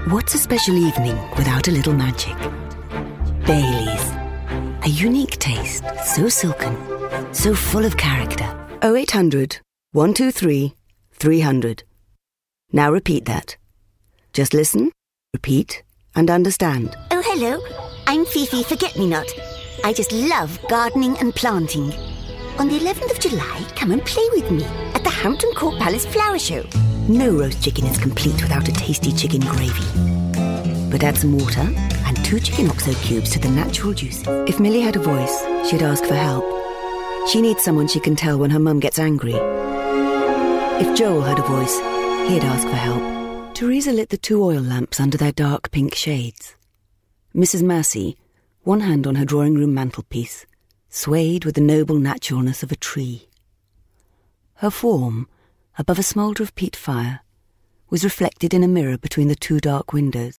What's a special evening without a little magic? Baileys. A unique taste, so silken, so full of character. 0800 123 300. Now repeat that. Just listen, repeat, and understand. Oh, hello. I'm Fifi Forget-Me-Not. I just love gardening and planting. On the 11th of July, come and play with me at the Hampton Court Palace Flower Show. No roast chicken is complete without a tasty chicken gravy. But add some water and 2 chicken oxo cubes to the natural juices. If Millie had a voice, she'd ask for help. She needs someone she can tell when her mum gets angry. If Joel had a voice, he'd ask for help. Teresa lit the 2 oil lamps under their dark pink shades. Mrs. Massey, one hand on her drawing room mantelpiece, swayed with the noble naturalness of a tree. Her form, above a smoulder of peat fire, was reflected in a mirror between the 2 dark windows.